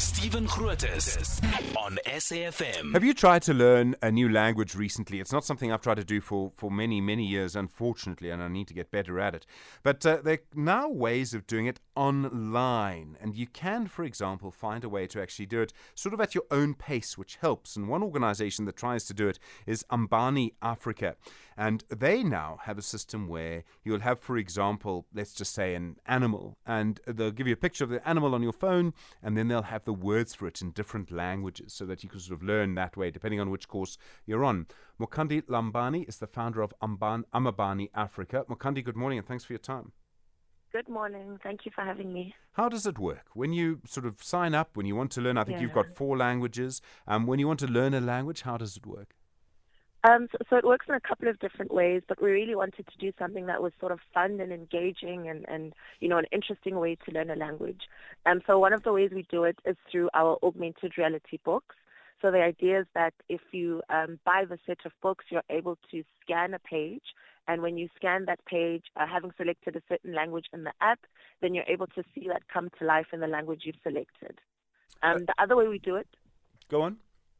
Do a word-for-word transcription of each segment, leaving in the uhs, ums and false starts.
Stephen Grootes on S A F M. Have you tried to learn a new language recently? It's not something I've tried to do for, for many, many years, unfortunately, and I need to get better at it. But uh, there are now ways of doing it online. And you can, for example, find a way to actually do it sort of at your own pace, which helps. And one organization that tries to do it is Ambani Africa. And they now have a system where you'll have, for example, let's just say an animal, and they'll give you a picture of the animal on your phone, and then they'll have the words for it in different languages so that you can sort of learn that way, depending on which course you're on. Mokandi Lambani is the founder of Amban, Amabani Africa. Mokandi, good morning, and thanks for your time. Good morning. Thank you for having me. How does it work? When you sort of sign up, when you want to learn, I think yeah. you've got four languages. Um, when you want to learn a language, how does it work? Um, so, so it works in a couple of different ways, but we really wanted to do something that was sort of fun and engaging and, and you know, an interesting way to learn a language. And so one of the ways we do it is through our augmented reality books. So the idea is that if you um, buy the set of books, you're able to scan a page. And when you scan that page, uh, having selected a certain language in the app, then you're able to see that come to life in the language you've selected. Um, uh, the other way we do it. Go on.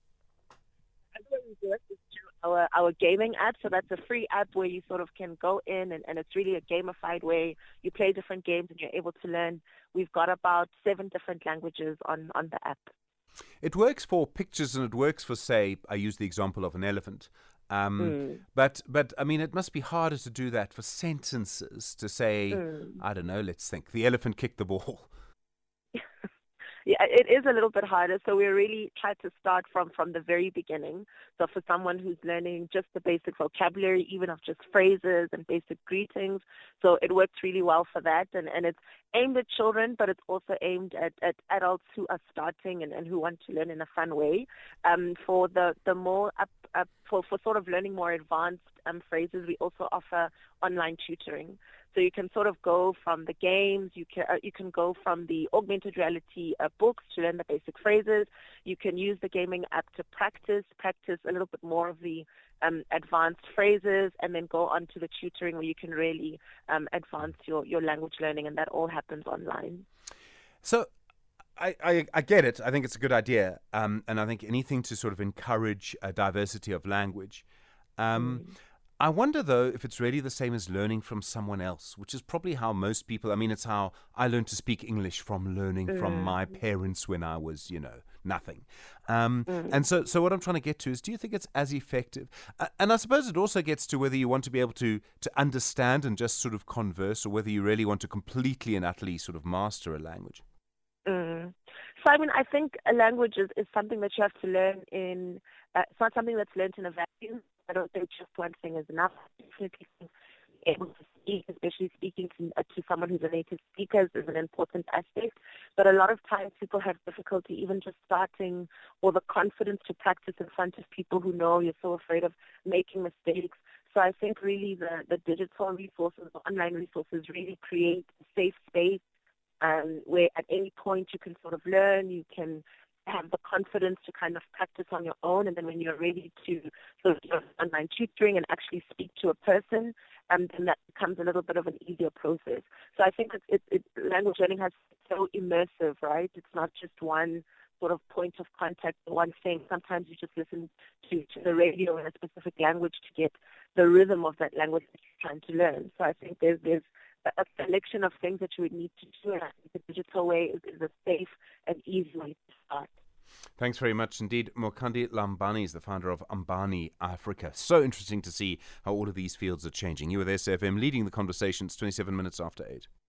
The other way we do it is through our, our gaming app. So that's a free app where you sort of can go in and, and it's really a gamified way. You play different games and you're able to learn. We've got about seven different languages on, on the app. It works for pictures and it works for, say, I use the example of an elephant. Um, mm. But, but I mean, it must be harder to do that for sentences, to say, mm. I don't know, let's think, the elephant kicked the ball. Yeah, it is a little bit harder. So we really try to start from, from the very beginning. So for someone who's learning just the basic vocabulary, even of just phrases and basic greetings, so it works really well for that. And, and it's aimed at children, but it's also aimed at, at adults who are starting and, and who want to learn in a fun way. Um, for the, the more up, up for, for sort of learning more advanced um, phrases, we also offer online tutoring. So you can sort of go from the games, you can uh, you can go from the augmented reality uh, books to learn the basic phrases. You can use the gaming app to practice, practice a little bit more of the um, advanced phrases, and then go on to the tutoring where you can really um, advance your, your language learning, and that all happens online. So I, I, I get it. I think it's a good idea, um, and I think anything to sort of encourage a diversity of language. Um, mm. I wonder, though, if it's really the same as learning from someone else, which is probably how most people, I mean, it's how I learned to speak English from learning mm. from my parents when I was, you know, nothing. Um, mm. And so, so what I'm trying to get to is, do you think it's as effective? Uh, and I suppose it also gets to whether you want to be able to, to understand and just sort of converse, or whether you really want to completely and utterly sort of master a language. Mm. So, I mean, I think a language is, is something that you have to learn in, uh, it's not something that's learned in a vacuum. I don't think just one thing is enough. Definitely able to speak, especially speaking to, uh, to someone who's a native speaker, is an important aspect. But a lot of times people have difficulty even just starting, or the confidence to practice in front of people who know you're so afraid of making mistakes. So I think really the, the digital resources, the online resources really create a safe space um, where at any point you can sort of learn, you can have the confidence to kind of practice on your own, and then when you're ready to sort of do online tutoring and actually speak to a person, um, then that becomes a little bit of an easier process. So I think it's, it, it, language learning has so immersive, right? It's not just one sort of point of contact, one thing. Sometimes you just listen to, to the radio in a specific language to get the rhythm of that language that you're trying to learn. So I think there's there's a selection of things that you would need to do, and I think the digital way is, is a safe and easy way to start. Thanks very much indeed. Mokandi Lambani is the founder of Ambani Africa. So interesting to see how all of these fields are changing. You were there, S A F M, leading the conversation. It's twenty-seven minutes after eight.